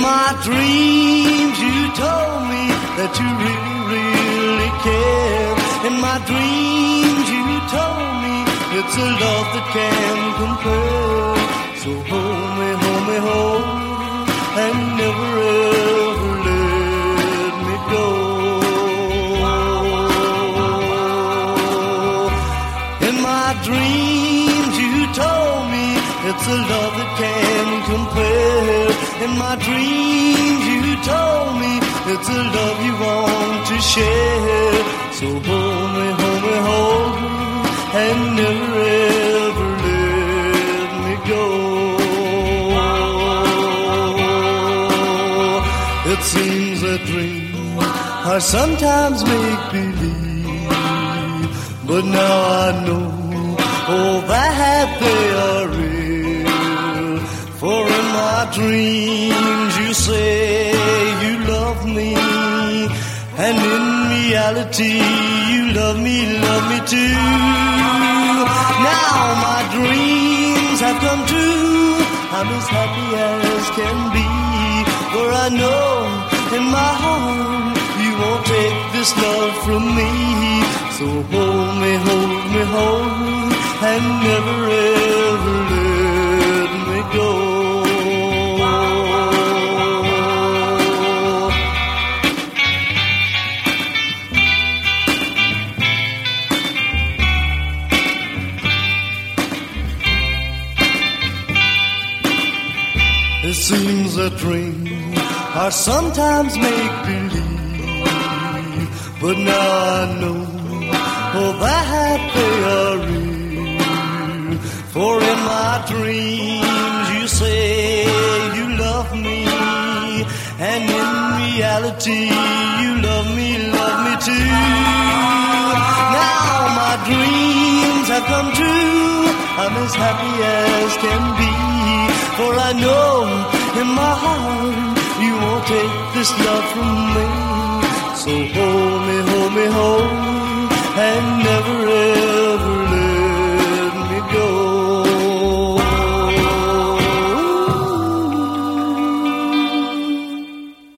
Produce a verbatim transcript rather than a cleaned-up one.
my dreams you told me that you really, really care. In my dreams you told me it's a love that can compare. So hold me, hold me, hold me, and never ever let me go. In my dreams you told me it's a love that can compare. In my dreams you told me it's a love you want to share. So hold me, hold me, hold me, and never ever let me go. It seems that dreams are sometimes make believe, but now I know, oh, that they are real. For in my dreams you say you love me, and in reality you love me, love me too. Now my dreams have come true, I'm as happy as can be. For I know in my heart you won't take this love from me. So hold me, hold me, hold me, and never ever let me go. It seems that dreams are sometimes make believe, but now I know, oh, that they are real. For in my dreams you say you love me, and in reality you love me, love me too. Now my dreams have come true, I'm as happy as can be. For I know in my heart you won't take this love from me. So hold me, hold me, hold me, and never